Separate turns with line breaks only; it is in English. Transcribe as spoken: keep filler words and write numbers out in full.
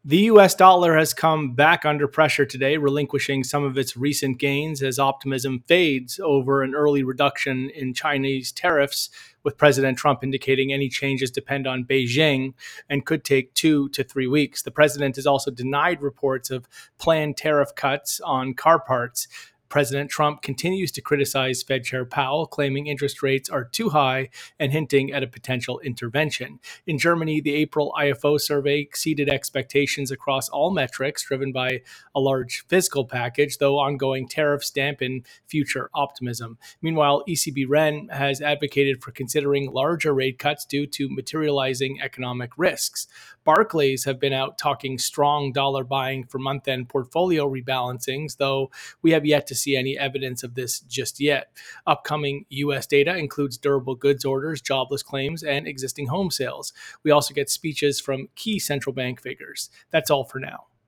The U S dollar has come back under pressure today, relinquishing some of its recent gains as optimism fades over an early reduction in Chinese tariffs, with President Trump indicating any changes depend on Beijing and could take two to three weeks. The president has also denied reports of planned tariff cuts on car parts. President Trump continues to criticize Fed Chair Powell, claiming interest rates are too high and hinting at a potential intervention. In Germany, the April I F O survey exceeded expectations across all metrics, driven by a large fiscal package, though ongoing tariffs dampen future optimism. Meanwhile, E C B Ren has advocated for considering larger rate cuts due to materializing economic risks. Barclays have been out talking strong dollar buying for month-end portfolio rebalancings, though we have yet to see any evidence of this just yet. Upcoming U S data includes durable goods orders, jobless claims, and existing home sales. We also get speeches from key central bank figures. That's all for now.